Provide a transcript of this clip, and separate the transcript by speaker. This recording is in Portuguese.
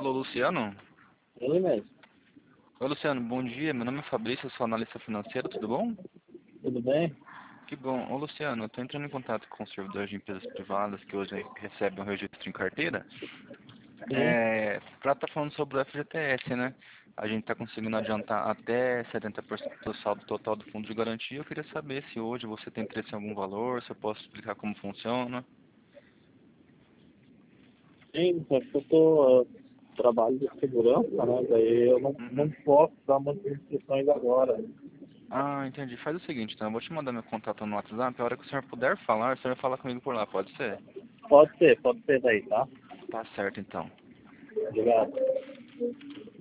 Speaker 1: Alô, Luciano?
Speaker 2: Ele mesmo.
Speaker 1: Oi, Luciano, bom dia. Meu nome é Fabrício, eu sou analista financeiro, tudo bom?
Speaker 2: Tudo bem?
Speaker 1: Que bom. Ô, Luciano, eu estou entrando em contato com servidores de empresas privadas que hoje recebem um registro em carteira
Speaker 2: Sim.
Speaker 1: para estar falando sobre o FGTS, né? A gente está conseguindo adiantar até 70% do saldo total do fundo de garantia. Eu queria saber se hoje você tem interesse em algum valor, se eu posso explicar como funciona.
Speaker 2: Sim, só que eu tô trabalho de segurança, né? Daí eu não
Speaker 1: Uhum.
Speaker 2: posso dar muitas instruções agora.
Speaker 1: Ah, entendi. Faz o seguinte, então, eu vou te mandar meu contato no WhatsApp. A hora que o senhor puder falar, o senhor vai falar comigo por lá, pode ser?
Speaker 2: Pode ser daí, tá?
Speaker 1: Tá certo, então.
Speaker 2: Obrigado.